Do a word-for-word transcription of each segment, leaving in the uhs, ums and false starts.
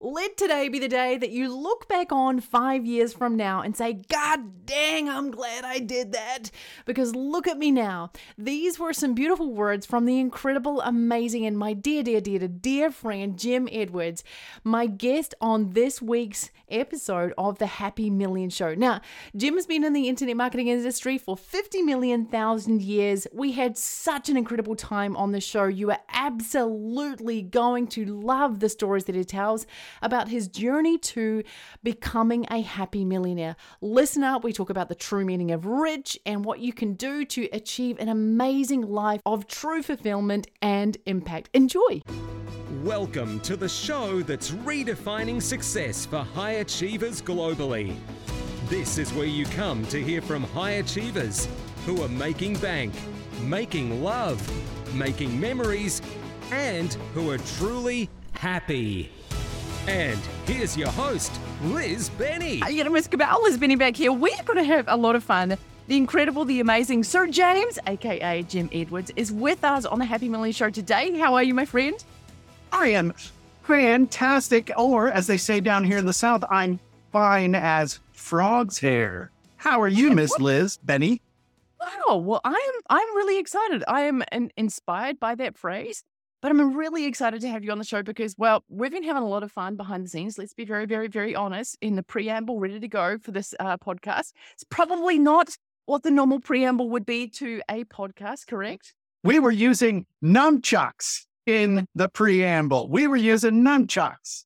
Let today be the day that you look back on five years from now and say, God dang, I'm glad I did that. Because look at me now. These were some beautiful words from the incredible, amazing, and my dear, dear, dear, dear friend, Jim Edwards, my guest on this week's episode of the Happy Million Show. Now, Jim has been in the internet marketing industry for fifty million thousand years. We had such an incredible time on the show. You are absolutely going to love the stories that he tells about his journey to becoming a happy millionaire. Listen up, we talk about the true meaning of rich and what you can do to achieve an amazing life of true fulfillment and impact. Enjoy. Welcome to the show that's redefining success for high achievers globally. This is where you come to hear from high achievers who are making bank, making love, making memories, and who are truly happy. And here's your host, Liz Benny. You know, Miss Cabal, Liz Benny back here. We're going to have a lot of fun. The incredible, the amazing Sir James, aka Jim Edwards, is with us on the Happy Million Show today. How are you, my friend? I am fantastic, or as they say down here in the South, I'm fine as frog's hair. How are you, Miss Liz Benny? Oh, well, I'm I'm really excited. I am in, inspired by that phrase, but I'm really excited to have you on the show because, well, we've been having a lot of fun behind the scenes. Let's be very, very, very honest. In the preamble, ready to go for this uh, podcast. It's probably not what the normal preamble would be to a podcast, correct? We were using nunchucks in the preamble. We were using nunchucks.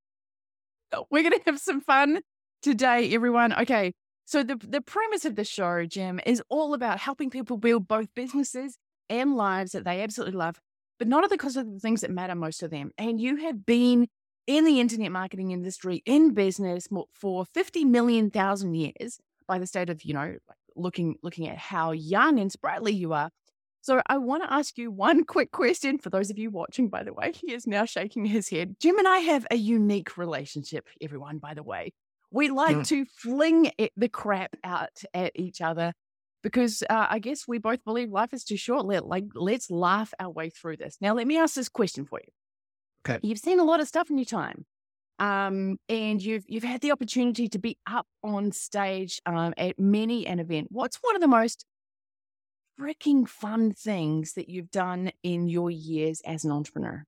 We're going to have some fun today, everyone. Okay, so the, the premise of the show, Jim, is all about helping people build both businesses and lives that they absolutely love, but not at the cost of the things that matter most to them. And you have been in the internet marketing industry, in business for fifty million thousand years by the state of, you know, looking looking at how young and sprightly you are. So I want to ask you one quick question. For those of you watching, by the way, he is now shaking his head. Jim and I have a unique relationship, everyone, by the way. We like mm. to fling it, the crap out at each other because uh, I guess we both believe life is too short. Let, like, let's laugh our way through this. Now, let me ask this question for you. Okay. You've seen a lot of stuff in your time. Um, and you've you've had the opportunity to be up on stage um, at many an event. What's one of the most freaking fun things that you've done in your years as an entrepreneur?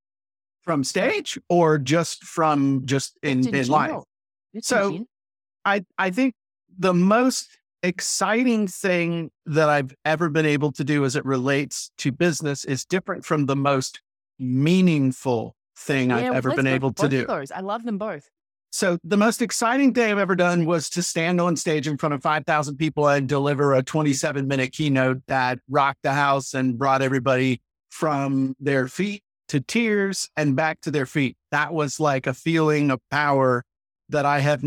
From stage or just from just in, in, in life? It's so I, I think the most exciting thing that I've ever been able to do as it relates to business is different from the most meaningful thing yeah, I've well, ever been able to both do. Of those. I love them both. So the most exciting thing I've ever done was to stand on stage in front of five thousand people and deliver a twenty-seven minute keynote that rocked the house and brought everybody from their feet to tears and back to their feet. That was like a feeling of power that I have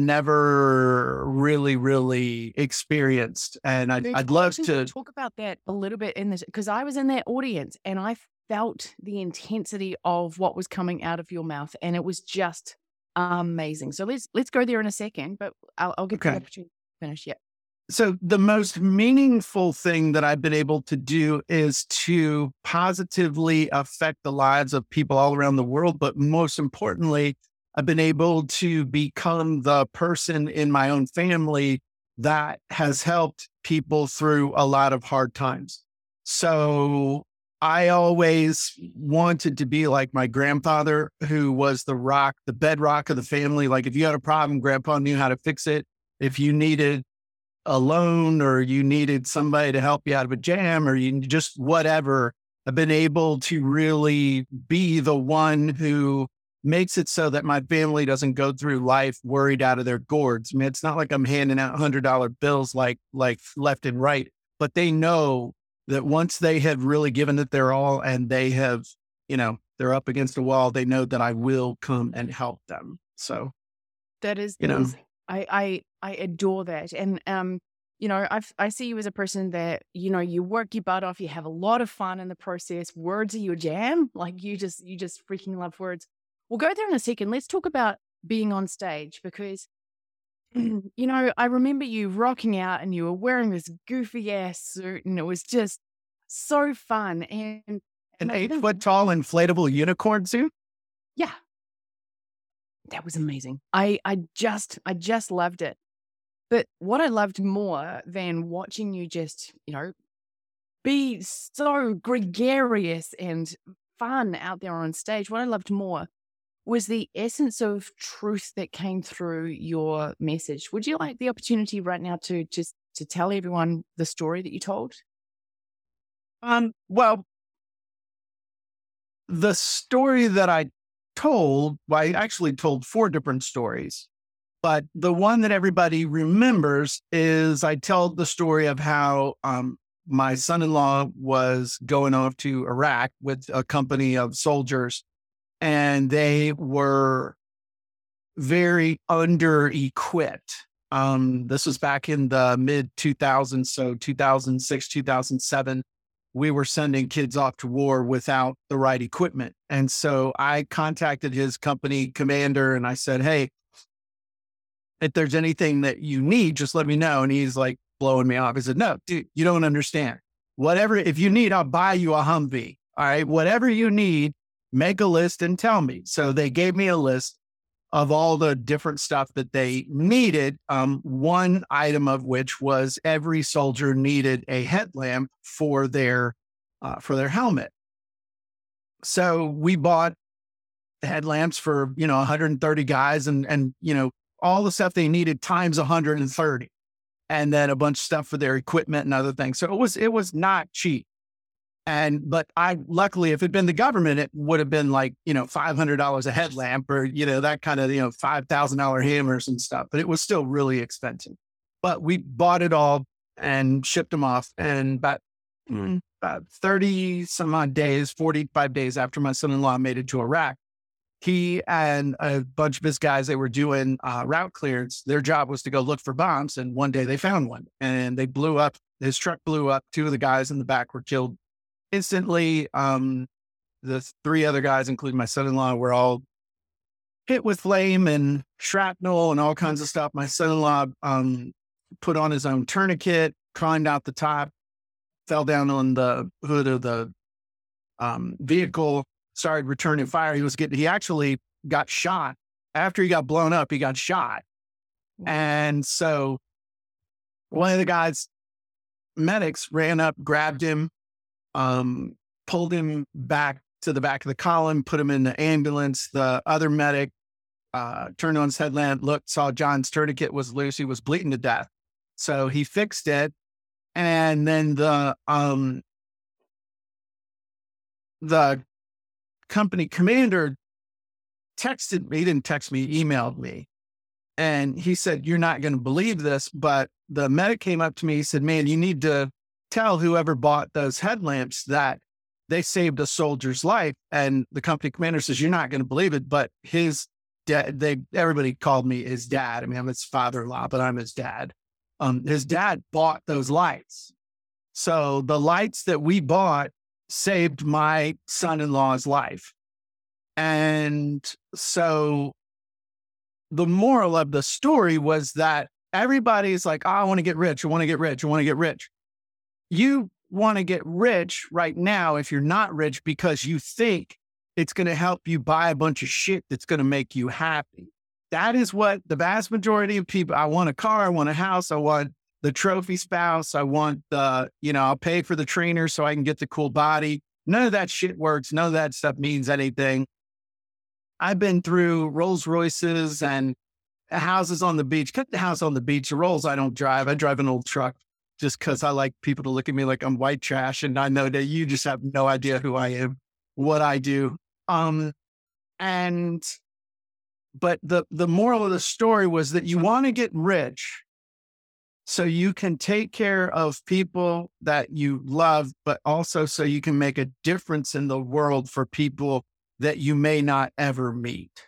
never really, really experienced. And I'd, I'd love to talk about that a little bit in this, because I was in that audience and I felt the intensity of what was coming out of your mouth. And it was just amazing. So let's let's go there in a second, but I'll, I'll get okay. the opportunity to finish. Yeah. So the most meaningful thing that I've been able to do is to positively affect the lives of people all around the world. But most importantly, I've been able to become the person in my own family that has helped people through a lot of hard times. So I always wanted to be like my grandfather, who was the rock, the bedrock of the family. Like if you had a problem, grandpa knew how to fix it. If you needed a loan or you needed somebody to help you out of a jam or you just whatever, I've been able to really be the one who makes it so that my family doesn't go through life worried out of their gourds. I mean, it's not like I'm handing out one hundred dollar bills like, like left and right, but they know that once they have really given it their all and they have, you know, they're up against a wall, they know that I will come and help them. So that is, you know, is, I, I, I adore that. And, um, you know, I I see you as a person that, you know, you work your butt off, you have a lot of fun in the process. Words are your jam. Like you just, you just freaking love words. We'll go there in a second. Let's talk about being on stage because, you know, I remember you rocking out and you were wearing this goofy ass suit and it was just so fun. And, An eight foot tall inflatable unicorn suit? Yeah. That was amazing. I, I just, I just loved it. But what I loved more than watching you just, you know, be so gregarious and fun out there on stage, what I loved more was the essence of truth that came through your message. Would you like the opportunity right now to just to tell everyone the story that you told? Um, well, the story that I told, well, I actually told four different stories, but the one that everybody remembers is I told the story of how um, my son-in-law was going off to Iraq with a company of soldiers, and they were very under-equipped. Um, this was back in the mid two thousands, so two thousand six, two thousand seven. We were sending kids off to war without the right equipment. And so I contacted his company commander and I said, hey, if there's anything that you need, just let me know. And he's like blowing me off. He said, no, dude, you don't understand. Whatever, if you need, I'll buy you a Humvee. All right. Whatever you need, make a list and tell me. So they gave me a list of all the different stuff that they needed. Um, one item of which was every soldier needed a headlamp for their uh, for their helmet. So we bought headlamps for, you know, one hundred thirty guys and, and, you know, all the stuff they needed times one hundred thirty, and then a bunch of stuff for their equipment and other things. So it was, it was not cheap. And, but I, luckily, if it'd been the government, it would have been like, you know, five hundred dollars a headlamp or, you know, that kind of, you know, five thousand dollars hammers and stuff, but it was still really expensive. But we bought it all and shipped them off. And about, mm, about thirty some odd days, forty-five days after my son-in-law made it to Iraq, he and a bunch of his guys, they were doing uh, route clearance. Their job was to go look for bombs. And one day they found one and they blew up. His truck blew up. Two of the guys in the back were killed instantly. Um, the three other guys, including my son-in-law, were all hit with flame and shrapnel and all kinds of stuff. My son-in-law um, put on his own tourniquet, climbed out the top, fell down on the hood of the um, vehicle, started returning fire. He was getting, he actually got shot. After he got blown up, he got shot. And so one of the guys, medics, ran up, grabbed him, um, pulled him back to the back of the column, put him in the ambulance. The other medic uh, turned on his headlamp, looked, saw John's tourniquet was loose. He was bleeding to death. So he fixed it. And then the, um, the company commander texted me, he didn't text me, he emailed me. And he said, you're not going to believe this, but the medic came up to me. He said, man, you need to tell whoever bought those headlamps that they saved a soldier's life. And the company commander says, you're not going to believe it, but his dad, they, everybody called me his dad. I mean, I'm his father-in-law, but I'm his dad. Um, his dad bought those lights. So the lights that we bought saved my son-in-law's life. And so the moral of the story was that everybody's like, oh, I want to get rich. I want to get rich. I want to get rich. You want to get rich right now if you're not rich because you think it's going to help you buy a bunch of shit that's going to make you happy. That is what the vast majority of people, I want a car, I want a house, I want the trophy spouse, I want the, you know, I'll pay for the trainer so I can get the cool body. None of that shit works. None of that stuff means anything. I've been through Rolls Royces and houses on the beach. Cut the house on the beach. The Rolls I don't drive. I drive an old truck just because I like people to look at me like I'm white trash. And I know that you just have no idea who I am, what I do. Um, and, but the, the moral of the story was that you want to get rich so you can take care of people that you love, but also so you can make a difference in the world for people that you may not ever meet.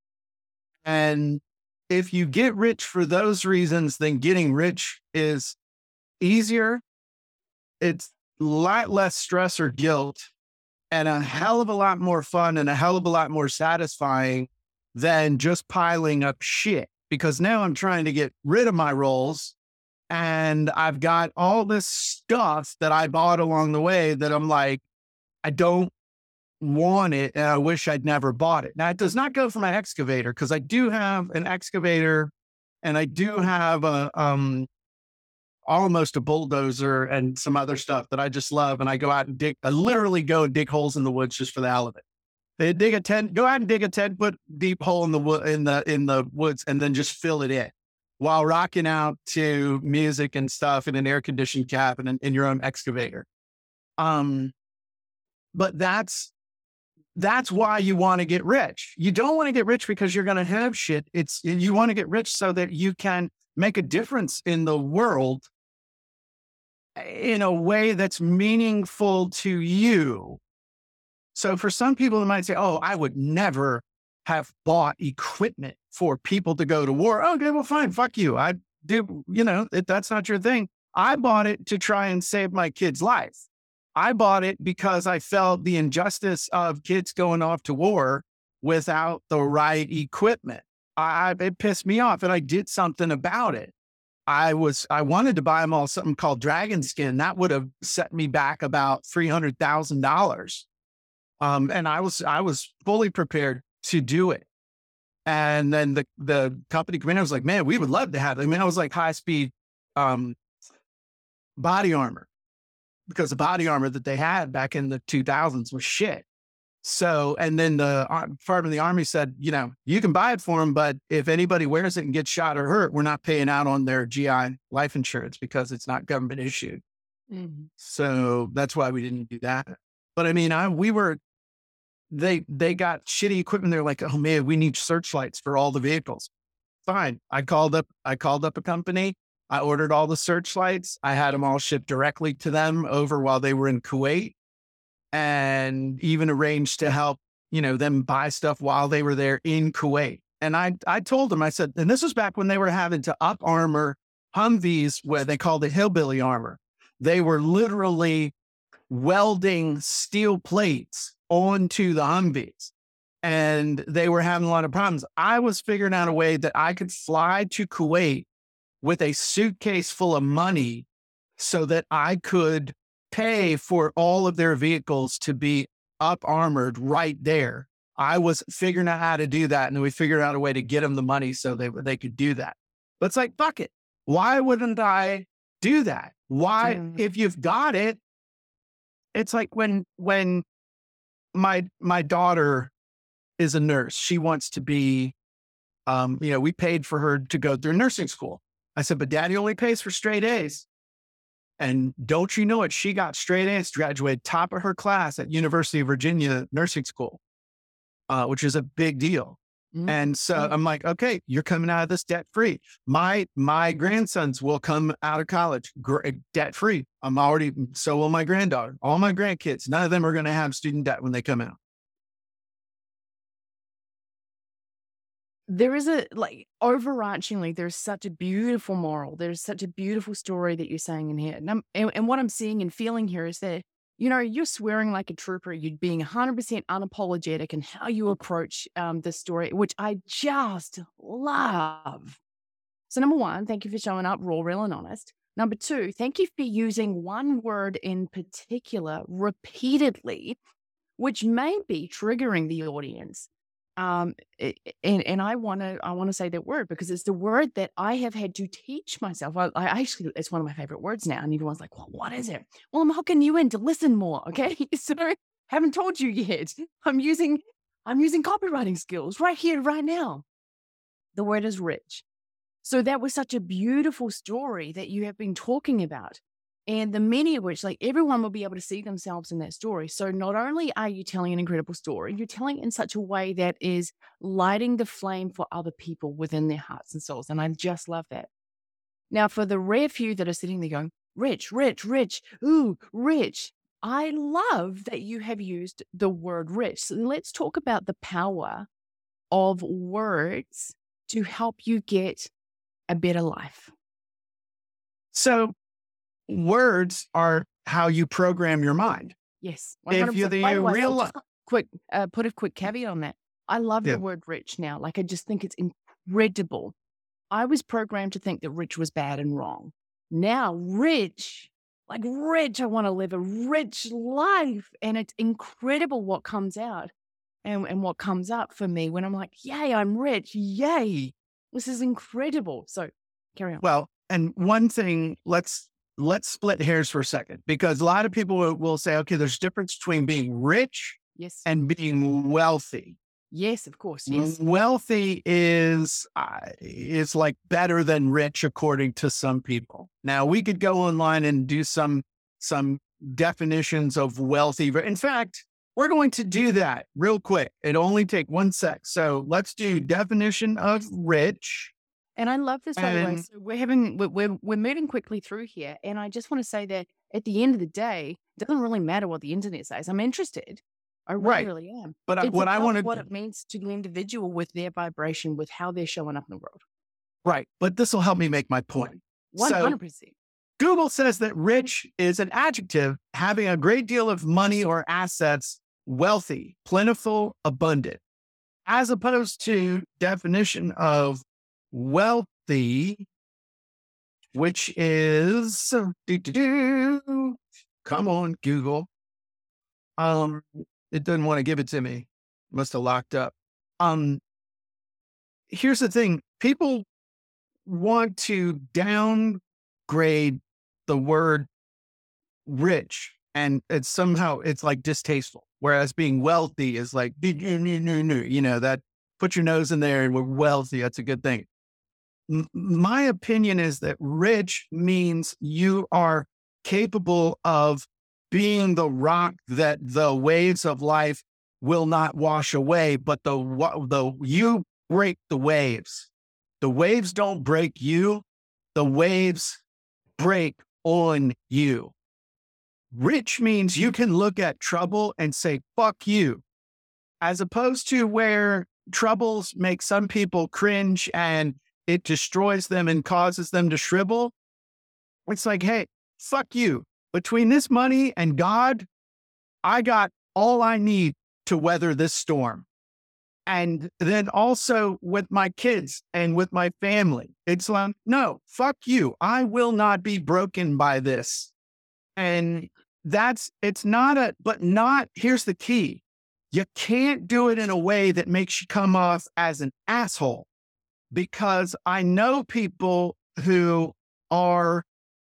And if you get rich for those reasons, then getting rich is easier. It's a lot less stress or guilt and a hell of a lot more fun and a hell of a lot more satisfying than just piling up shit. Because now I'm trying to get rid of my Rolls and I've got all this stuff that I bought along the way that I'm like, I don't want it and I wish I'd never bought it. Now, it does not go for my excavator because I do have an excavator and I do have a, um, almost a bulldozer and some other stuff that I just love. And I go out and dig, I literally go and dig holes in the woods just for the hell of it. They dig a ten, go out and dig a ten foot deep hole in the wood, in the, in the woods and then just fill it in while rocking out to music and stuff in an air conditioned cabin in, in your own excavator. Um, but that's, that's why you want to get rich. You don't want to get rich because you're going to have shit. It's, you want to get rich so that you can make a difference in the world in a way that's meaningful to you. So for some people, they might say, oh, I would never have bought equipment for people to go to war. Oh, okay, well, fine. Fuck you. I do, you know, it, that's not your thing. I bought it to try and save my kid's life. I bought it because I felt the injustice of kids going off to war without the right equipment. I, it pissed me off and I did something about it. I was, I wanted to buy them all something called Dragon Skin. That would have set me back about three hundred thousand dollars. Um, and I was, I was fully prepared to do it. And then the, the company commander was like, man, we would love to have it. I mean, I was like high speed, um, body armor because the body armor that they had back in the two thousands was shit. So, and then the uh, Department of the Army said, you know, you can buy it for them, but if anybody wears it and gets shot or hurt, we're not paying out on their G I life insurance because it's not government issued. Mm-hmm. So that's why we didn't do that. But I mean, I, we were, they, they got shitty equipment. They're like, oh man, we need searchlights for all the vehicles. Fine. I called up, I called up a company. I ordered all the searchlights. I had them all shipped directly to them over while they were in Kuwait. And even arranged to help, you know, them buy stuff while they were there in Kuwait. And I, I told them, I said, and this was back when they were having to up armor Humvees, where they called it hillbilly armor. They were literally welding steel plates onto the Humvees, and they were having a lot of problems. I was figuring out a way that I could fly to Kuwait with a suitcase full of money so that I could pay for all of their vehicles to be up armored right there. I was figuring out how to do that. And then we figured out a way to get them the money so they they could do that. But it's like, fuck it. Why wouldn't I do that? Why, mm. if you've got it, it's like when, when my, my daughter is a nurse, she wants to be, um, you know, we paid for her to go through nursing school. I said, but daddy only pays for straight A's. And don't you know it? She got straight A's, graduated top of her class at University of Virginia Nursing School, uh, which is a big deal. Mm-hmm. And so mm-hmm. I'm like, okay, you're coming out of this debt free. My, my grandsons will come out of college gr- debt free. I'm already, so will my granddaughter, all my grandkids. None of them are going to have student debt when they come out. There is a, like, overarchingly, there's such a beautiful moral. There's such a beautiful story that you're saying in here. And, I'm, and, and what I'm seeing and feeling here is that, you know, you're swearing like a trooper. You're being one hundred percent unapologetic in how you approach um, this story, which I just love. So number one, thank you for showing up raw, real, and honest. Number two, thank you for using one word in particular repeatedly, which may be triggering the audience. Um, and, and I want to, I want to say that word because it's the word that I have had to teach myself. I, I actually, it's one of my favorite words now. And everyone's like, well, what is it? Well, I'm hooking you in to listen more. Okay. So I haven't told you yet. I'm using, I'm using copywriting skills right here, right now. The word is rich. So that was such a beautiful story that you have been talking about. And the many of which, like, everyone will be able to see themselves in that story. So not only are you telling an incredible story, you're telling it in such a way that is lighting the flame for other people within their hearts and souls. And I just love that. Now, for the rare few that are sitting there going, rich, rich, rich, ooh, rich. I love that you have used the word rich. So let's talk about the power of words to help you get a better life. So words are how you program your mind. Yes. If you're the real life. Quick, uh, put a quick caveat on that. I love yeah. the word rich now. Like, I just think it's incredible. I was programmed to think that rich was bad and wrong. Now, rich, like rich. I want to live a rich life. And it's incredible what comes out and, and what comes up for me when I'm like, yay, I'm rich. Yay. This is incredible. So carry on. Well, and one thing, let's let's split hairs for a second, because a lot of people will, will say, okay, there's a difference between being rich Yes. and being wealthy. Yes, of course. Yes. Wealthy is uh, is like better than rich, according to some people. Now, we could go online and do some some definitions of wealthy. In fact, we're going to do that real quick. It'll only take one sec. So let's do definition of rich. And I love this, by the way. And So we're having, we're, we're, we're moving quickly through here. And I just want to say that at the end of the day, it doesn't really matter what the internet says. I'm interested. I really, right, really am. but I- It's what I about want to what it means to the individual with their vibration, with how they're showing up in the world. right, but this will help me make my point. one hundred percent. Google says that rich is an adjective having a great deal of money or assets, wealthy, plentiful, abundant, as opposed to definition of wealthy, which is, doo, doo, doo. Come on, Google. Um, it doesn't want to give it to me. Must have locked up. Um, here's the thing. People want to downgrade the word rich, and it's somehow, it's like distasteful. Whereas being wealthy is like, you know, that put your nose in there and we're wealthy. That's a good thing. M- my opinion is that rich means you are capable of being the rock that the waves of life will not wash away, but the, wa- the, you break the waves. The waves don't break you. The waves break on you. Rich means you can look at trouble and say, fuck you, as opposed to where troubles make some people cringe and it destroys them and causes them to shrivel. It's like, hey, fuck you. Between this money and God, I got all I need to weather this storm. And then also with my kids and with my family, it's like, no, fuck you. I will not be broken by this. And that's, it's not a, but not, here's the key. You can't do it in a way that makes you come off as an asshole, because I know people who are,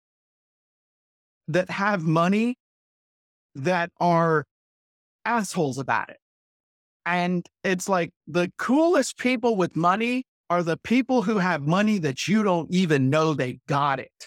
that have money that are assholes about it. And it's like the coolest people with money are the people who have money that you don't even know they got it.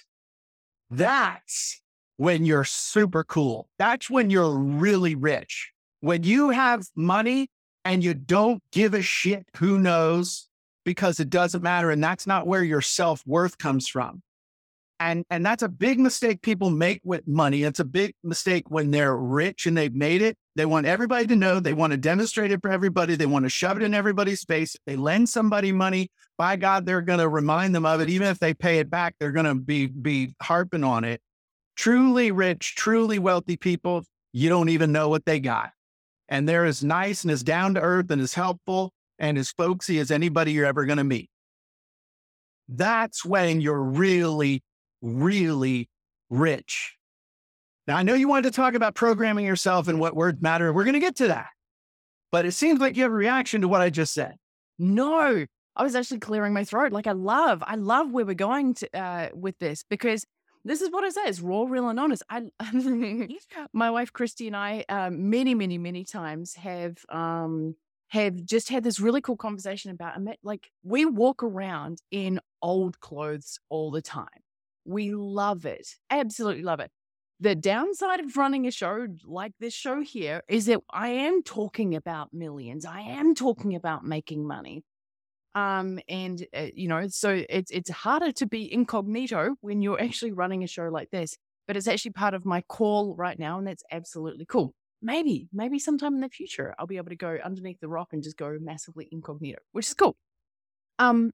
That's when you're super cool. That's when you're really rich. When you have money and you don't give a shit who knows, because it doesn't matter. And that's not where your self-worth comes from. And, and that's a big mistake people make with money. It's a big mistake when they're rich and they've made it. They want everybody to know. They want to demonstrate it for everybody. They want to shove it in everybody's face. If they lend somebody money, by God, they're going to remind them of it. Even if they pay it back, they're going to be, be harping on it. Truly rich, truly wealthy people, you don't even know what they got. And they're as nice and as down to earth and as helpful and as folksy as anybody you're ever going to meet. That's when you're really, really rich. Now, I know you wanted to talk about programming yourself and what words matter. We're going to get to that. But it seems like you have a reaction to what I just said. No, I was actually clearing my throat. Like I love, I love where we're going to, uh, with this, because this is what I say. It's raw, real, and honest. I, my wife, Christy, and I, um, many, many, many times have, um, have just had this really cool conversation about, like, we walk around in old clothes all the time. We love it. Absolutely love it. The downside of running a show like this show here is that I am talking about millions. I am talking about making money. Um, and, uh, you know, so it's, it's harder to be incognito when you're actually running a show like this, but it's actually part of my call right now. And that's absolutely cool. Maybe, maybe sometime in the future, I'll be able to go underneath the rock and just go massively incognito, which is cool. Um,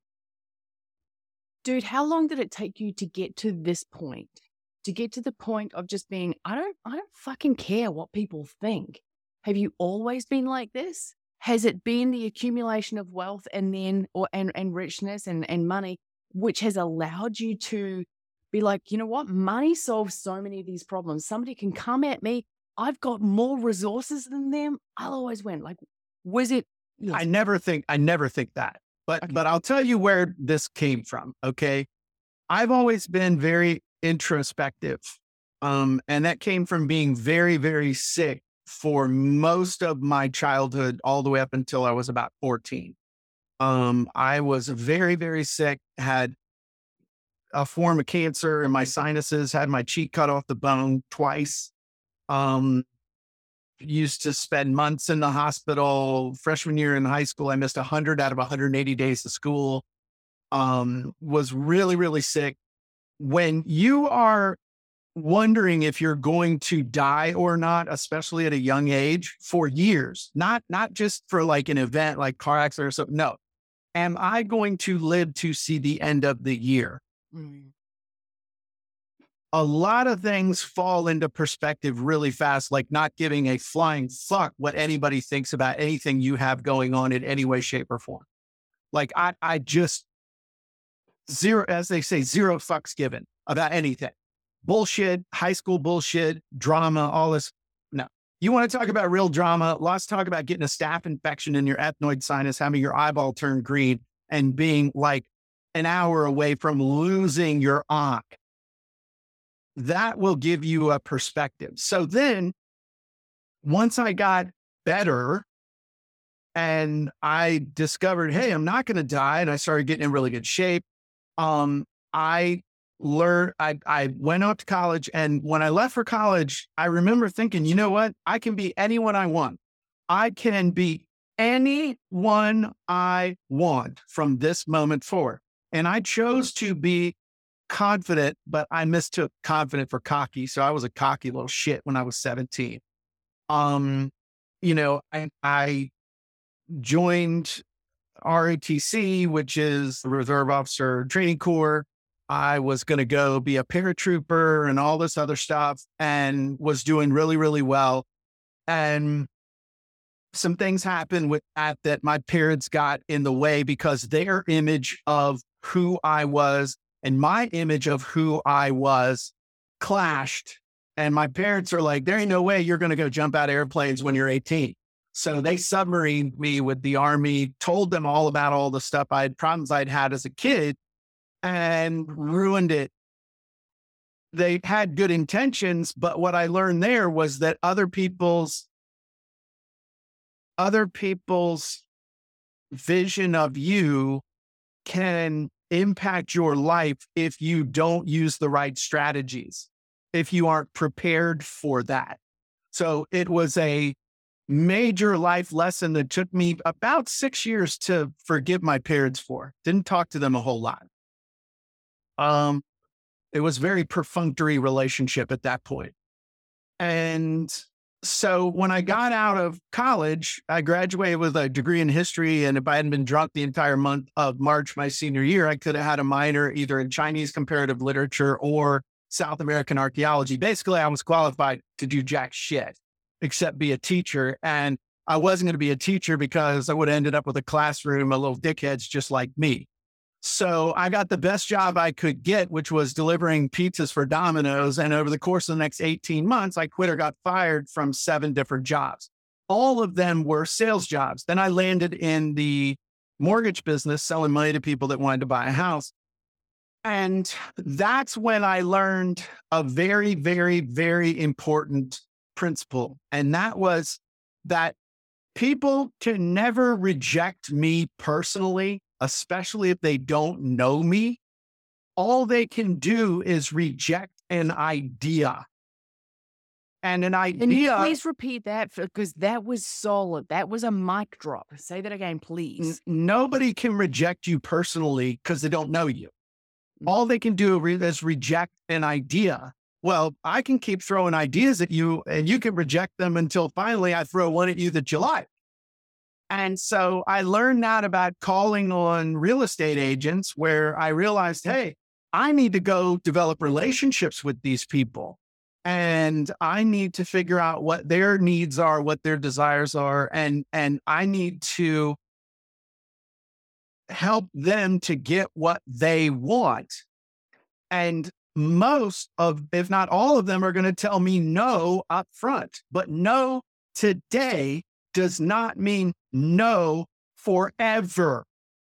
dude, how long did it take you to get to this point? To get to the point of just being, I don't, I don't fucking care what people think. Have you always been like this? Has it been the accumulation of wealth and then, or, and, and richness and, and money, which has allowed you to be like, you know what? Money solves so many of these problems. Somebody can come at me. I've got more resources than them. I'll always win. Like, was it? I never think, I never think that, but, okay. but I'll tell you where this came from. Okay. I've always been very introspective. Um, and that came from being very, very sick for most of my childhood, all the way up until I was about fourteen. Um, I was very, very sick, had a form of cancer in my sinuses, had my cheek cut off the bone twice. Um, used to spend months in the hospital. Freshman year in high school, I missed one hundred out of one hundred eighty days of school. Um, was really, really sick. When you are wondering if you're going to die or not, especially at a young age, for years, not, not just for like an event like car accident or something. No. Am I going to live to see the end of the year? Mm. A lot of things fall into perspective really fast, like not giving a flying fuck what anybody thinks about anything you have going on in any way, shape, or form. Like I, I just zero, as they say, zero fucks given about anything. Bullshit, high school bullshit, drama, all this. No. You want to talk about real drama? Let's talk about getting a staph infection in your ethmoid sinus, having your eyeball turn green, and being like an hour away from losing your eye. That will give you a perspective. So then, once I got better and I discovered, hey, I'm not going to die, and I started getting in really good shape, um, I learned, I, I went off to college. And when I left for college, I remember thinking, you know what? I can be anyone I want. I can be anyone I want from this moment forward. And I chose to be confident, but I mistook confident for cocky. So I was a cocky little shit when I was seventeen. Um, you know, I, I joined R O T C, which is the Reserve Officer Training Corps. I was going to go be a paratrooper and all this other stuff, and was doing really, really well. And some things happened with that that my parents got in the way, because their image of who I was and my image of who I was clashed. And my parents are like, there ain't no way you're going to go jump out of airplanes when you're eighteen. So they submarined me with the Army, told them all about all the stuff I had, problems I'd had as a kid, and ruined it. They had good intentions, but what I learned there was that other people's, other people's vision of you can impact your life if you don't use the right strategies, if you aren't prepared for that. So it was a major life lesson that took me about six years to forgive my parents for. Didn't talk to them a whole lot. Um, it was a very perfunctory relationship at that point. And so when I got out of college, I graduated with a degree in history. And if I hadn't been drunk the entire month of March, my senior year, I could have had a minor either in Chinese comparative literature or South American archaeology. Basically, I was qualified to do jack shit, except be a teacher. And I wasn't going to be a teacher because I would have ended up with a classroom of little dickheads just like me. So I got the best job I could get, which was delivering pizzas for Domino's. And over the course of the next eighteen months, I quit or got fired from seven different jobs. All of them were sales jobs. Then I landed in the mortgage business, selling money to people that wanted to buy a house. And that's when I learned a very, very, very important principle. And that was that people can never reject me personally, especially if they don't know me. All they can do is reject an idea. And an idea. And you please repeat that, because that was solid. That was a mic drop. Say that again, please. N- nobody can reject you personally because they don't know you. All they can do is reject an idea. Well, I can keep throwing ideas at you and you can reject them until finally I throw one at you that you like. And so I learned that about calling on real estate agents, where I realized, hey, I need to go develop relationships with these people. And I need to figure out what their needs are, what their desires are. And, and I need to help them to get what they want. And most of, if not all of them, are going to tell me no up front. But no today does not mean no forever.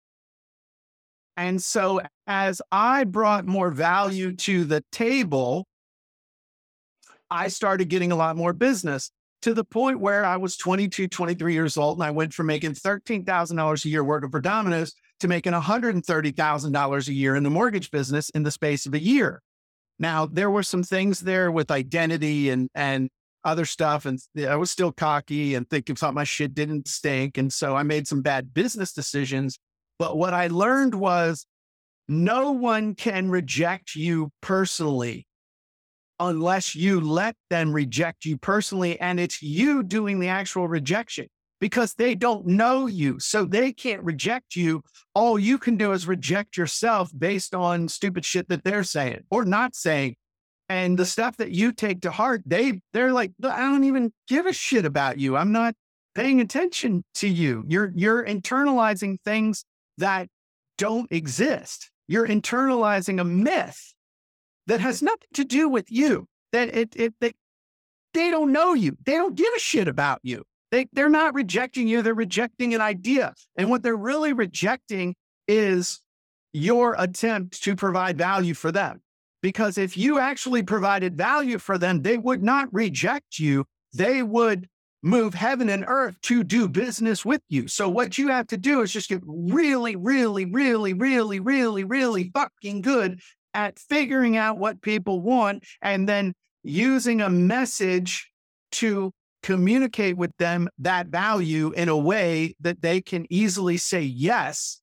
And so as I brought more value to the table, I started getting a lot more business, to the point where I was twenty-two, twenty-three years old, and I went from making thirteen thousand dollars a year working for Domino's to making one hundred thirty thousand dollars a year in the mortgage business in the space of a year. Now, there were some things there with identity and, and other stuff, and I was still cocky and thinking thought my shit didn't stink. And so I made some bad business decisions. But what I learned was no one can reject you personally unless you let them reject you personally. And it's you doing the actual rejection, because they don't know you. So they can't reject you. All you can do is reject yourself based on stupid shit that they're saying or not saying. And the stuff that you take to heart, they, they're like, I don't even give a shit about you. I'm not paying attention to you. You're, you're internalizing things that don't exist. You're internalizing a myth that has nothing to do with you. That it, it, they, they don't know you. They don't give a shit about you. They, they're not rejecting you. They're rejecting an idea. And what they're really rejecting is your attempt to provide value for them. Because if you actually provided value for them, they would not reject you. They would move heaven and earth to do business with you. So what you have to do is just get really, really, really, really, really, really fucking good at figuring out what people want and then using a message to communicate with them that value in a way that they can easily say yes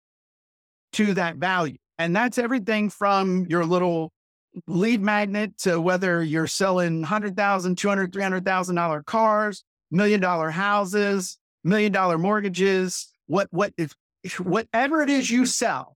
to that value. And that's everything from your little lead magnet to whether you're selling one hundred thousand dollars, two hundred thousand dollars, three hundred thousand dollars cars, million dollar houses, million dollar mortgages, what, what, if, whatever it is you sell.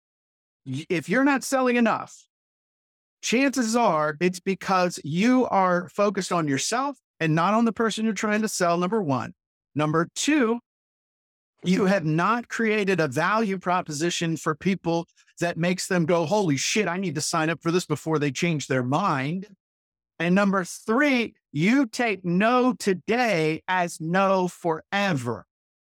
If you're not selling enough, chances are it's because you are focused on yourself and not on the person you're trying to sell, number one. Number two, you have not created a value proposition for people that makes them go, holy shit, I need to sign up for this before they change their mind. And number three, you take no today as no forever.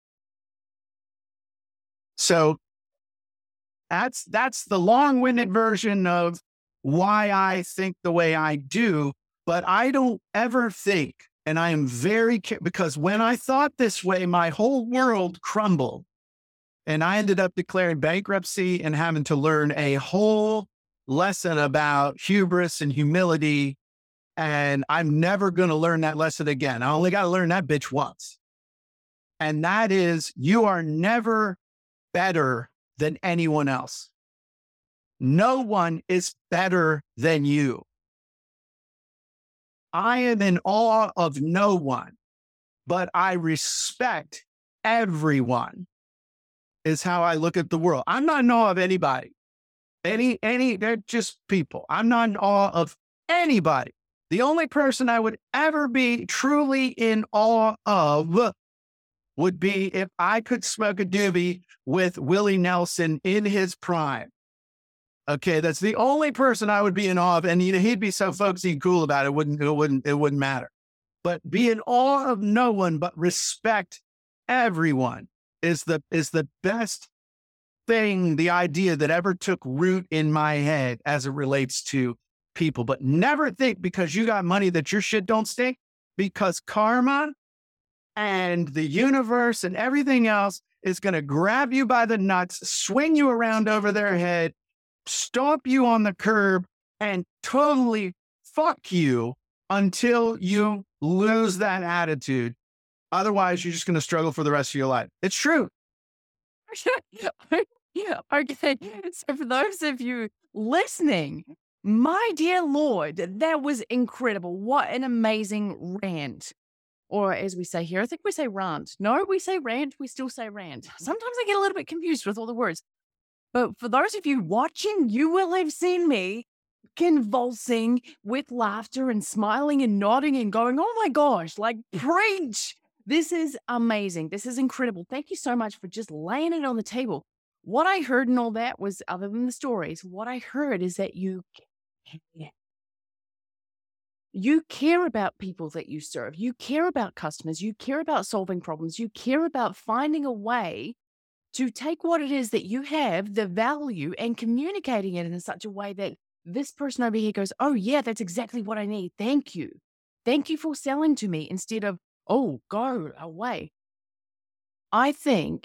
So that's, that's the long-winded version of why I think the way I do. But I don't ever think, and I am very, because when I thought this way, my whole world crumbled. And I ended up declaring bankruptcy and having to learn a whole lesson about hubris and humility. And I'm never going to learn that lesson again. I only got to learn that bitch once. And that is, you are never better than anyone else. No one is better than you. I am in awe of no one, but I respect everyone, is how I look at the world. I'm not in awe of anybody. Any, any, they're just people. I'm not in awe of anybody. The only person I would ever be truly in awe of would be if I could smoke a doobie with Willie Nelson in his prime. Okay, that's the only person I would be in awe of, and you know, he'd be so folksy and cool about it. It wouldn't, it wouldn't, it wouldn't matter. But be in awe of no one, but respect everyone is the is the best thing, the idea that ever took root in my head as it relates to people. But never think because you got money that your shit don't stink, because karma and the universe and everything else is going to grab you by the nuts, swing you around over their head, stomp you on the curb, and totally fuck you until you lose that attitude. Otherwise, you're just going to struggle for the rest of your life. It's true. Okay. So for those of you listening, my dear Lord, that was incredible. What an amazing rant. Or as we say here, I think we say rant. No, we say rant. We still say rant. Sometimes I get a little bit confused with all the words. But for those of you watching, you will have seen me convulsing with laughter and smiling and nodding and going, oh my gosh, like preach. This is amazing. This is incredible. Thank you so much for just laying it on the table. What I heard in all that was, other than the stories, what I heard is that you care. You care about people that you serve. You care about customers. You care about solving problems. You care about finding a way to take what it is that you have, the value, and communicating it in such a way that this person over here goes, oh, yeah, that's exactly what I need. Thank you. Thank you for selling to me, instead of, oh, go away. I think,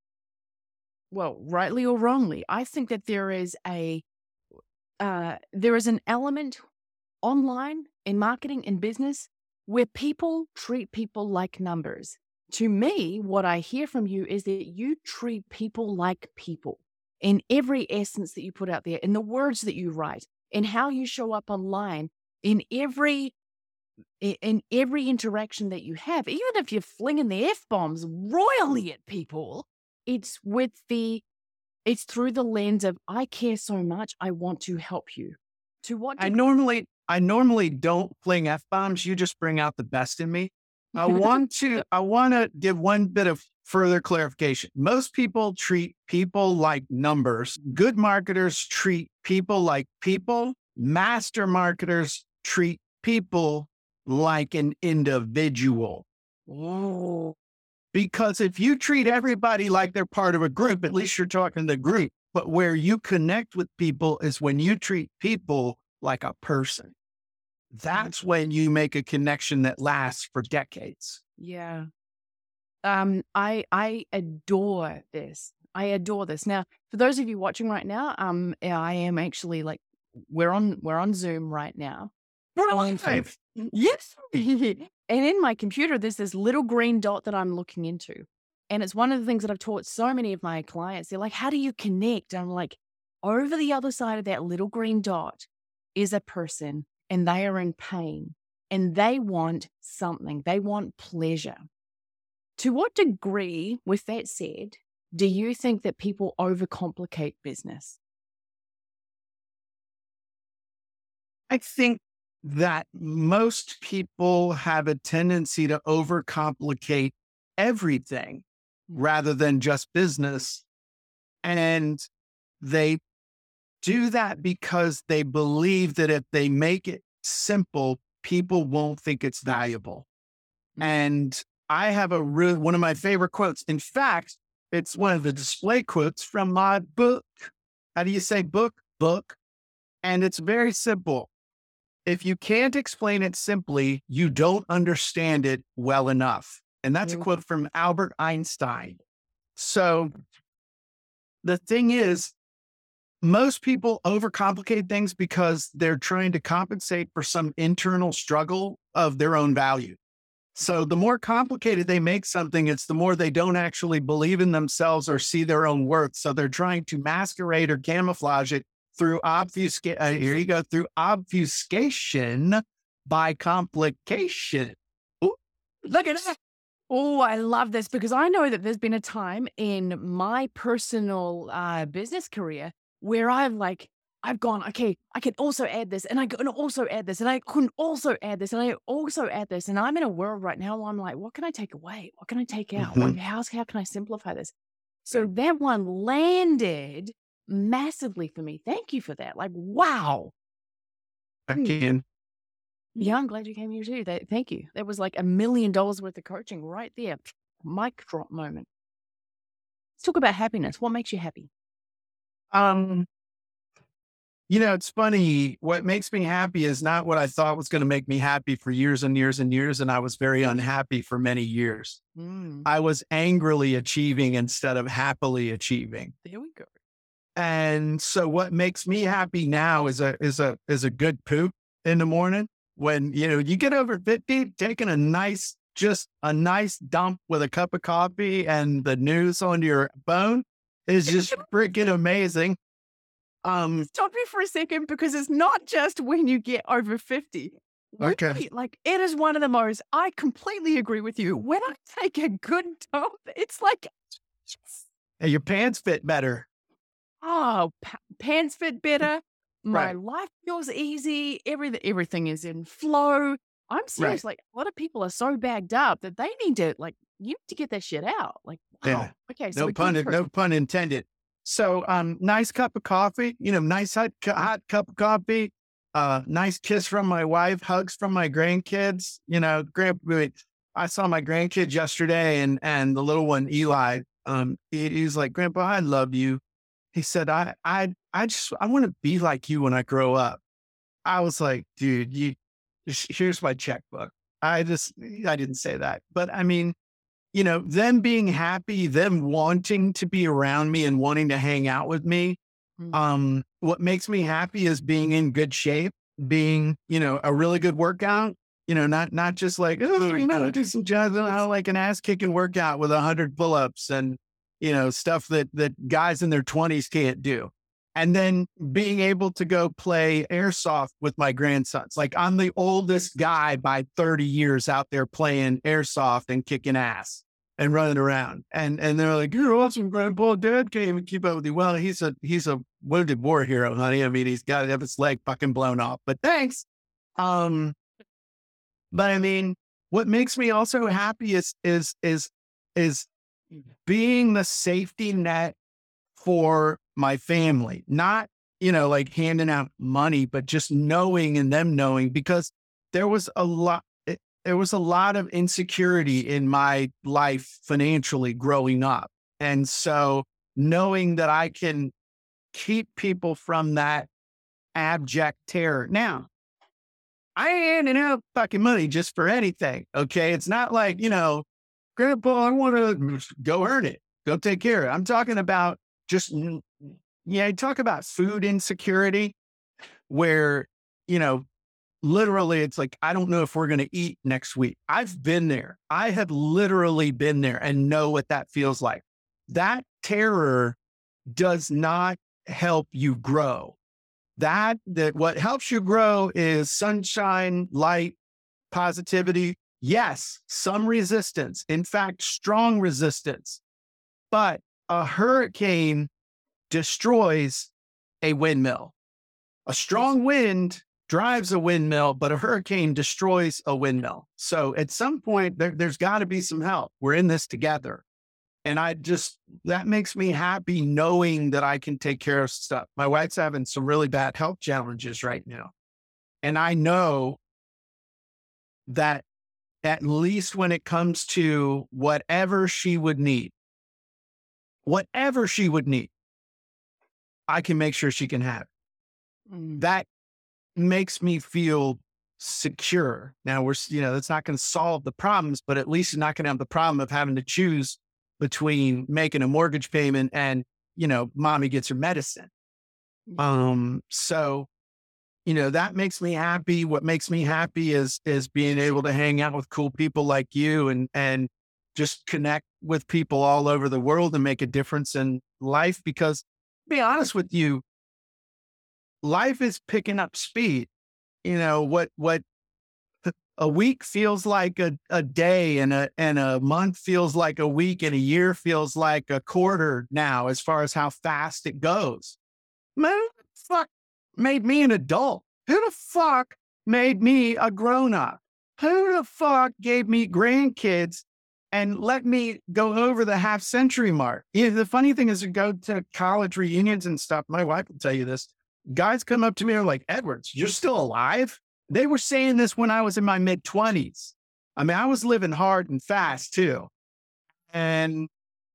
well, rightly or wrongly, I think that there is a uh, there is an element online in marketing and business where people treat people like numbers. To me, what I hear from you is that you treat people like people in every essence that you put out there, in the words that you write, in how you show up online, in every in every interaction that you have. Even if you're flinging the F-bombs royally at people, it's with the it's through the lens of, I care so much, I want to help you. To what I normally I normally don't fling F-bombs. You just bring out the best in me. I want to I want to give one bit of further clarification. Most people treat people like numbers. Good marketers treat people like people. Master marketers treat people like an individual. Oh. Because if you treat everybody like they're part of a group, at least you're talking the group. But where you connect with people is when you treat people like a person. That's when you make a connection that lasts for decades. Yeah. Um, I I adore this. I adore this. Now, for those of you watching right now, um, I am actually like we're on we're on Zoom right now. Live. Yes. And in my computer, there's this little green dot that I'm looking into. And it's one of the things that I've taught so many of my clients. They're like, how do you connect? And I'm like, over the other side of that little green dot is a person, and they are in pain, and they want something. They want pleasure. To what degree, with that said, do you think that people overcomplicate business? I think that most people have a tendency to overcomplicate everything rather than just business. And they do that because they believe that if they make it simple, people won't think it's valuable. And I have a real, one of my favorite quotes. In fact, it's one of the display quotes from my book. How do you say book? Book. And it's very simple. If you can't explain it simply, you don't understand it well enough. And that's a quote from Albert Einstein. So the thing is, most people overcomplicate things because they're trying to compensate for some internal struggle of their own value. So the more complicated they make something, it's the more they don't actually believe in themselves or see their own worth. So they're trying to masquerade or camouflage it through obfuscation. Uh, here you go, through obfuscation by complication. Ooh, look at that. Oh, I love this, because I know that there's been a time in my personal uh, business career where I've like, I've gone, okay, I can also add this, and I can also add this, and I can also add this, and I also add this. And I'm in a world right now where I'm like, what can I take away? What can I take out? Mm-hmm. What, how's, how can I simplify this? So that one landed massively for me. Thank you for that. Like, wow. Again. Yeah, I'm glad you came here too. That, thank you. That was like a million dollars worth of coaching right there. Mic drop moment. Let's talk about happiness. What makes you happy? Um, you know, it's funny. What makes me happy is not what I thought was going to make me happy for years and years and years. And I was very unhappy for many years. Mm. I was angrily achieving instead of happily achieving. There we go. And so what makes me happy now is a, is a, is a good poop in the morning. When, you know, you get over fifty, taking a nice, just a nice dump with a cup of coffee and the news on your phone is just freaking amazing. Um, Stop me for a second, because it's not just when you get over fifty. Okay. Really, like, it is one of the most, I completely agree with you. When I take a good dump, it's like, and your pants fit better. oh, pa- pants fit better. My Right. life feels easy. Everything, everything is in flow. I'm serious. Right. Like, a lot of people are so bagged up that they need to, like, you need to get that shit out. Like, wow. Yeah. Okay. So No a good pun, person- no pun intended. So, um, nice cup of coffee, you know, nice hot, cu- hot cup of coffee, uh, nice kiss from my wife, hugs from my grandkids. You know, grand, I saw my grandkids yesterday, and and the little one, Eli, um, he, he's like, Grandpa, I love you. He said, I, I, I just, I want to be like you when I grow up. I was like, dude, you, here's my checkbook. I just, I didn't say that, but I mean, you know, them being happy, them wanting to be around me and wanting to hang out with me. Mm. Um, what makes me happy is being in good shape, being, you know, a really good workout, you know, not, not just like, oh, you know, do some jazz, like an ass kicking workout with a hundred pull-ups and, you know, stuff that, that guys in their twenties can't do. And then being able to go play airsoft with my grandsons. Like, I'm the oldest guy by thirty years out there playing airsoft and kicking ass and running around. And, and they're like, you're awesome, Grandpa. Dad can't even keep up with you. Well, he's a, he's a wounded war hero, honey. I mean, he's got to have his leg fucking blown off, but thanks. Um, but I mean, what makes me also happy is, is, is, is being the safety net for my family, not, you know, like handing out money, but just knowing and them knowing, because there was a lot, it, there was a lot of insecurity in my life financially growing up. And so knowing that I can keep people from that abject terror. Now, I ain't handing out fucking money just for anything. Okay. It's not like, you know, Grandpa, I want to go earn it. Go take care of it. I'm talking about just, yeah, I talk about food insecurity where, you know, literally it's like, I don't know if we're going to eat next week. I've been there. I have literally been there and know what that feels like. That terror does not help you grow. That, that what helps you grow is sunshine, light, positivity. Yes, some resistance. In fact, strong resistance. But a hurricane destroys a windmill. A strong wind drives a windmill, but a hurricane destroys a windmill. So at some point, there, there's got to be some help. We're in this together. And I just, that makes me happy knowing that I can take care of stuff. My wife's having some really bad health challenges right now. And I know that at least when it comes to whatever she would need, whatever she would need, I can make sure she can have it. Mm. That makes me feel secure. Now we're, you know, that's not going to solve the problems, but at least you're not going to have the problem of having to choose between making a mortgage payment and, you know, mommy gets her medicine. Um, so, you know, that makes me happy. What makes me happy is, is being able to hang out with cool people like you and, and just connect with people all over the world and make a difference in life. Because to be honest with you, life is picking up speed. You know, what, what a week feels like a, a day, and a, and a month feels like a week, and a year feels like a quarter now, as far as how fast it goes. Man, who the fuck made me an adult? Who the fuck made me a grown up? Who the fuck gave me grandkids and let me go over the half century mark? You know, the funny thing is, to go to college reunions and stuff, my wife will tell you this. Guys come up to me and are like, Edwards, you're still alive? They were saying this when I was in my mid twenties. I mean, I was living hard and fast too. And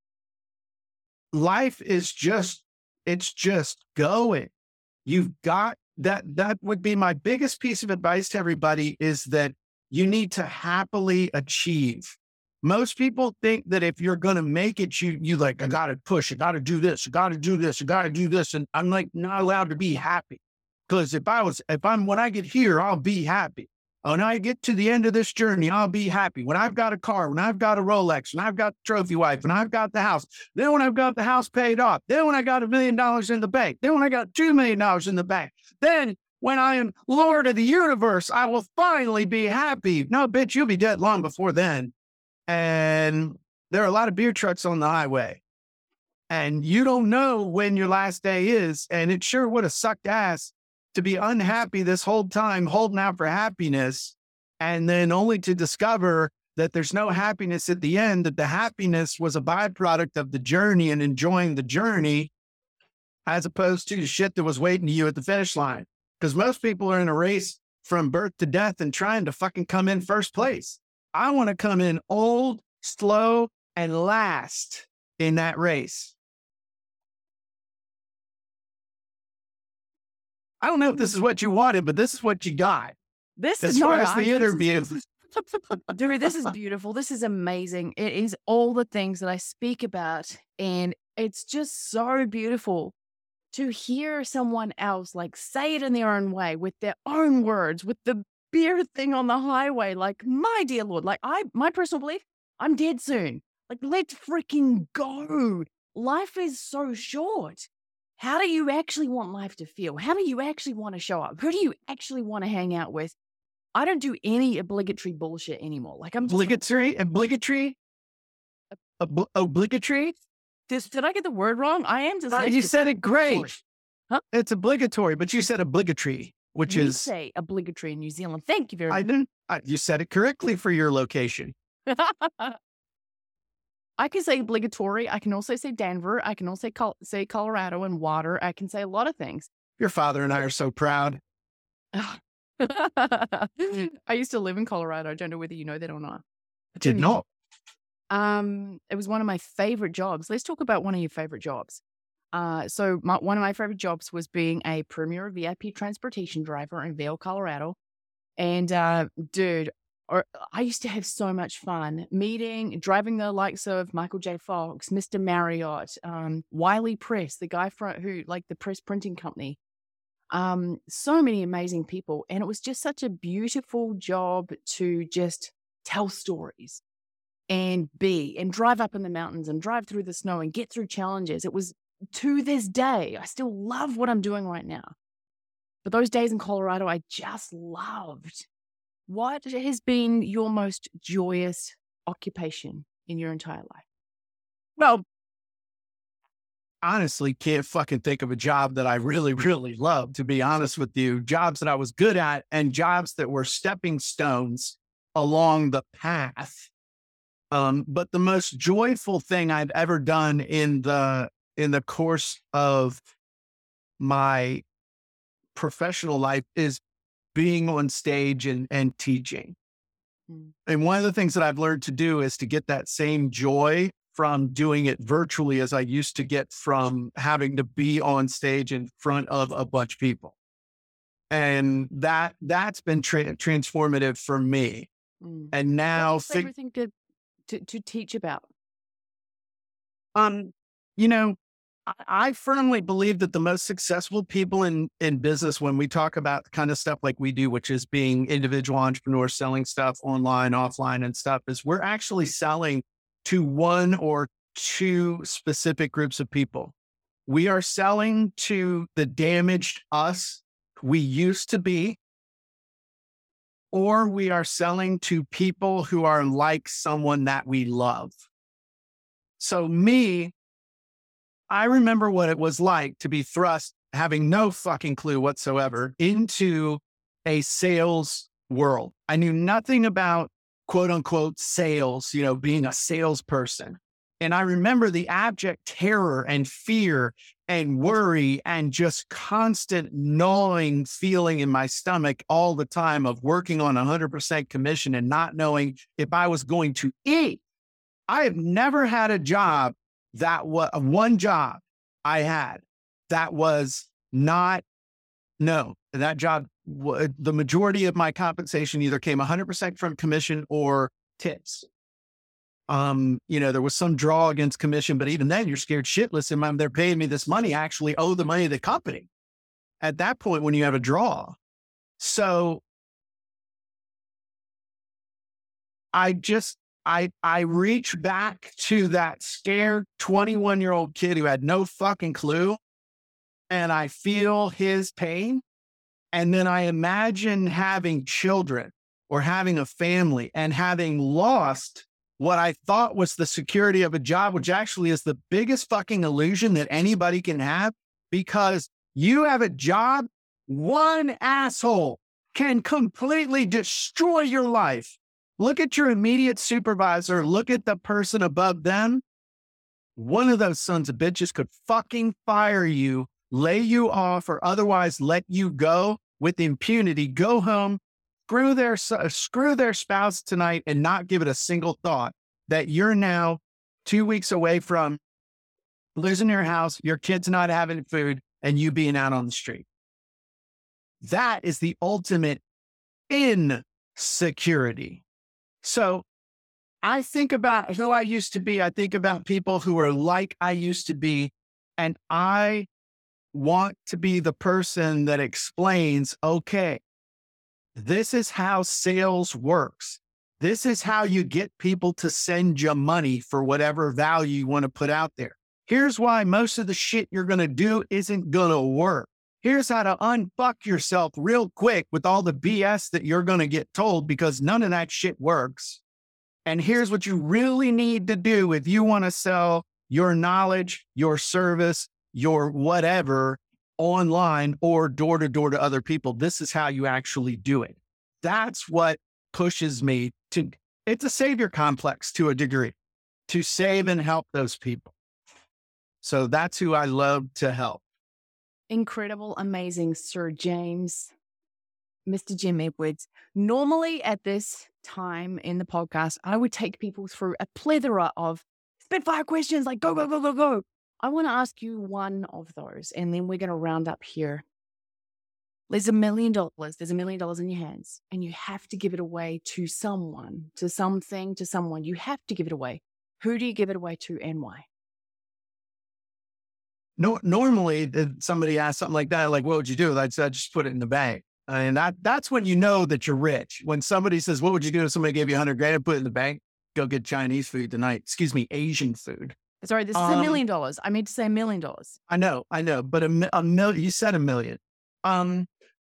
life is just, it's just going. You've got that. That would be my biggest piece of advice to everybody, is that you need to happily achieve. Most people think that if you're going to make it, you, you like, I got to push, I got to do this, I got to do this, I got to do this. And I'm like, not allowed to be happy. Because if I was, if I'm, when I get here, I'll be happy. When I get to the end of this journey, I'll be happy. When I've got a car, when I've got a Rolex, when I've got the trophy wife, when I've got the house, then when I've got the house paid off, then when I got a million dollars in the bank, then when I got two million dollars in the bank, then when I am Lord of the universe, I will finally be happy. No, bitch, you'll be dead long before then. And there are a lot of beer trucks on the highway. And you don't know when your last day is. And it sure would have sucked ass to be unhappy this whole time, holding out for happiness, and then only to discover that there's no happiness at the end, that the happiness was a byproduct of the journey and enjoying the journey, as opposed to the shit that was waiting to you at the finish line. Because most people are in a race from birth to death and trying to fucking come in first place. I want to come in old, slow, and last in that race. I don't know if this is what you wanted, but this is what you got. This As is far not as the interview. Dude, this is beautiful. This is amazing. It is all the things that I speak about. And it's just so beautiful to hear someone else like say it in their own way with their own words, with the beer thing on the highway. Like, my dear Lord, like I, my personal belief, I'm dead soon. Like, let's freaking go. Life is so short. How do you actually want life to feel? How do you actually want to show up? Who do you actually want to hang out with? I don't do any obligatory bullshit anymore. Like I'm just, Obligatory? Obligatory? Ob- obligatory? This, did I get the word wrong? I am just. Uh, you said it great. Huh? It's obligatory, but you said obligatory, which we is. say obligatory in New Zealand. Thank you very much. I didn't. I, you said it correctly for your location. I can say obligatory. I can also say Denver. I can also col- say Colorado and water. I can say a lot of things. Your father and I are so proud. I used to live in Colorado. I don't know whether you know that or not. I did not. Um, it was one of my favorite jobs. Let's talk about one of your favorite jobs. Uh, so my, one of my favorite jobs was being a premier V I P transportation driver in Vail, Colorado. And uh, dude, or I used to have so much fun meeting, driving the likes of Michael J. Fox, Mister Marriott, um, Wiley Press, the guy from who like the press printing company. Um, so many amazing people. And it was just such a beautiful job to just tell stories and be and drive up in the mountains and drive through the snow and get through challenges. It was to this day, I still love what I'm doing right now. But those days in Colorado, I just loved. What has been your most joyous occupation in your entire life? Well, honestly, can't fucking think of a job that I really, really loved, to be honest with you. Jobs that I was good at and jobs that were stepping stones along the path. Um, but the most joyful thing I've ever done in the in the course of my professional life is being on stage and, and teaching. Mm. And one of the things that I've learned to do is to get that same joy from doing it virtually as I used to get from having to be on stage in front of a bunch of people. And that, that's been tra- transformative for me. Mm. And now What's your favorite thing to, to, to teach about? Um, you know, I, I firmly believe that the most successful people in, in business, when we talk about the kind of stuff like we do, which is being individual entrepreneurs, selling stuff online, offline and stuff, is we're actually selling to one or two specific groups of people. We are selling to the damaged us we used to be, or we are selling to people who are like someone that we love. So me, I remember what it was like to be thrust, having no fucking clue whatsoever, into a sales world. I knew nothing about quote unquote sales, you know, being a salesperson. And I remember the abject terror and fear and worry and just constant gnawing feeling in my stomach all the time of working on one hundred percent commission and not knowing if I was going to eat. I have never had a job that was one job I had that was not, no, that job, the majority of my compensation either came one hundred percent from commission or tips. Um, you know, there was some draw against commission, but even then you're scared shitless. And they're paying me this money. I actually owe the money to the company at that point when you have a draw. So I just, I, I reach back to that scared twenty-one year old kid who had no fucking clue. And I feel his pain. And then I imagine having children or having a family and having lost what I thought was the security of a job, which actually is the biggest fucking illusion that anybody can have, because you have a job, one asshole can completely destroy your life. Look at your immediate supervisor, look at the person above them. One of those sons of bitches could fucking fire you, lay you off, or otherwise let you go with impunity, go home, screw their, screw their spouse tonight and not give it a single thought that you're now two weeks away from losing your house, your kids not having food, and you being out on the street. That is the ultimate insecurity. So I think about who I used to be. I think about people who are like I used to be. And I want to be the person that explains, okay, this is how sales works. This is how you get people to send you money for whatever value you want to put out there. Here's why most of the shit you're going to do isn't going to work. Here's how to unfuck yourself real quick with all the B S that you're going to get told, because none of that shit works. And here's what you really need to do if you want to sell your knowledge, your service, your whatever online or door to door to other people. This is how you actually do it. That's what pushes me to, it's a savior complex to a degree, to save and help those people. So that's who I love to help. Incredible, amazing, Sir James, Mister Jim Edwards. Normally at this time in the podcast, I would take people through a plethora of spitfire questions, like go, go, go, go, go. I want to ask you one of those, and then we're going to round up here. There's a million dollars. There's a million dollars in your hands, and you have to give it away to someone, to something, to someone. You have to give it away. Who do you give it away to and why? No, normally, if somebody asks something like that, like, what would you do? I'd say, just put it in the bank. And that that's when you know that you're rich. When somebody says, what would you do if somebody gave you a hundred grand and put it in the bank? Go get Chinese food tonight. Excuse me, Asian food. Sorry, this um, is a million dollars. I mean to say a million dollars. I know, I know. But a, a million, you said a million. Um,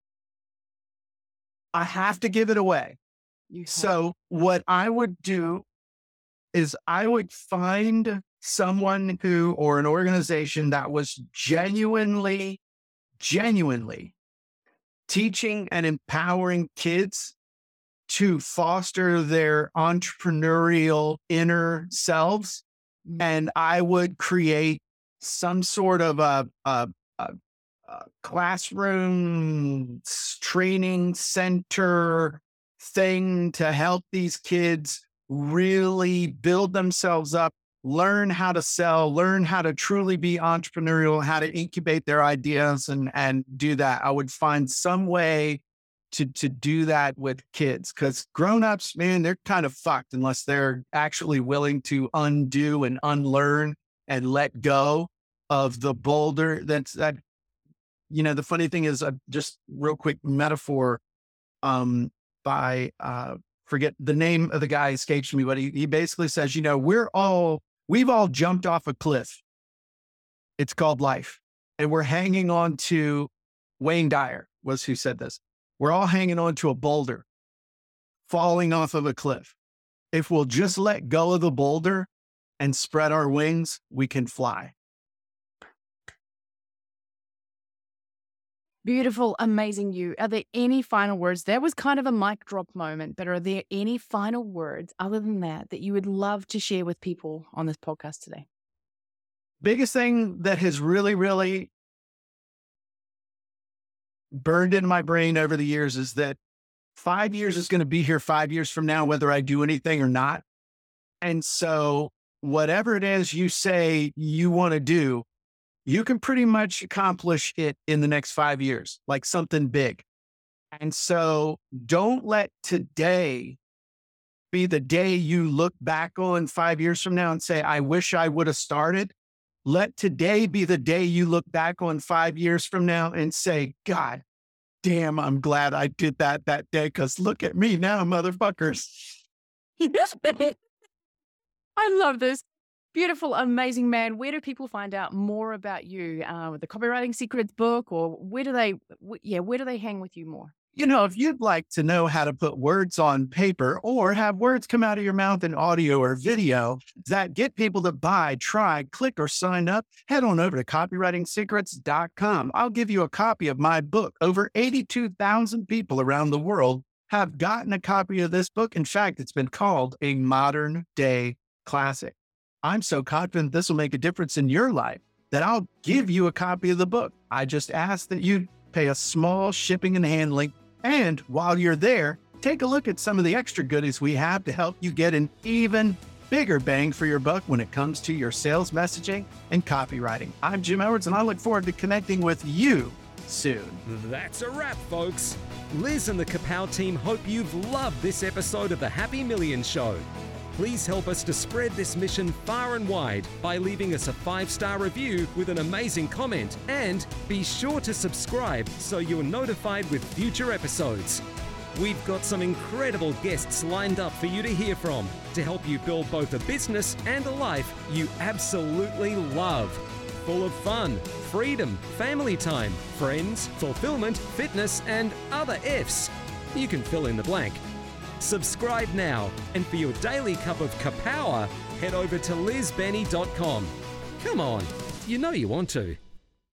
I have to give it away. You have. So what I would do is I would find someone who, or an organization that was genuinely, genuinely teaching and empowering kids to foster their entrepreneurial inner selves. And I would create some sort of a, a, a, a classroom training center thing to help these kids really build themselves up, learn how to sell, learn how to truly be entrepreneurial, how to incubate their ideas and, and do that. I would find some way to, to do that with kids, because grownups, man, they're kind of fucked unless they're actually willing to undo and unlearn and let go of the boulder. That's that, you know, the funny thing is, uh, just real quick metaphor um, by, uh, forget the name of the guy escapes me, but he, he basically says, you know, we're all, we've all jumped off a cliff. It's called life. And we're hanging on to, Wayne Dyer was who said this. We're all hanging on to a boulder, falling off of a cliff. If we'll just let go of the boulder and spread our wings, we can fly. Beautiful, amazing you. Are there any final words? That was kind of a mic drop moment, but are there any final words other than that that you would love to share with people on this podcast today? Biggest thing that has really, really burned into my brain over the years is that five years is going to be here five years from now, whether I do anything or not. And so whatever it is you say you want to do, you can pretty much accomplish it in the next five years, like something big. And so don't let today be the day you look back on five years from now and say, I wish I would have started. Let today be the day you look back on five years from now and say, God damn, I'm glad I did that that day, because look at me now, motherfuckers. I love this. Beautiful, amazing man. Where do people find out more about you? Uh, the Copywriting Secrets book, or where do they, w- yeah, where do they hang with you more? You know, if you'd like to know how to put words on paper or have words come out of your mouth in audio or video that get people to buy, try, click, or sign up, head on over to copywriting secrets dot com. I'll give you a copy of my book. Over eighty-two thousand people around the world have gotten a copy of this book. In fact, it's been called a modern day classic. I'm so confident this will make a difference in your life that I'll give you a copy of the book. I just ask that you pay a small shipping and handling, and while you're there, take a look at some of the extra goodies we have to help you get an even bigger bang for your buck when it comes to your sales messaging and copywriting. I'm Jim Edwards, and I look forward to connecting with you soon. That's a wrap, folks. Liz and the Kapow team hope you've loved this episode of the Happy Million Show. Please help us to spread this mission far and wide by leaving us a five-star review with an amazing comment, and be sure to subscribe so you're notified with future episodes. We've got some incredible guests lined up for you to hear from to help you build both a business and a life you absolutely love. Full of fun, freedom, family time, friends, fulfillment, fitness, and other F's. You can fill in the blank. Subscribe now, and for your daily cup of kapower, head over to liz benny dot com. Come on, you know you want to.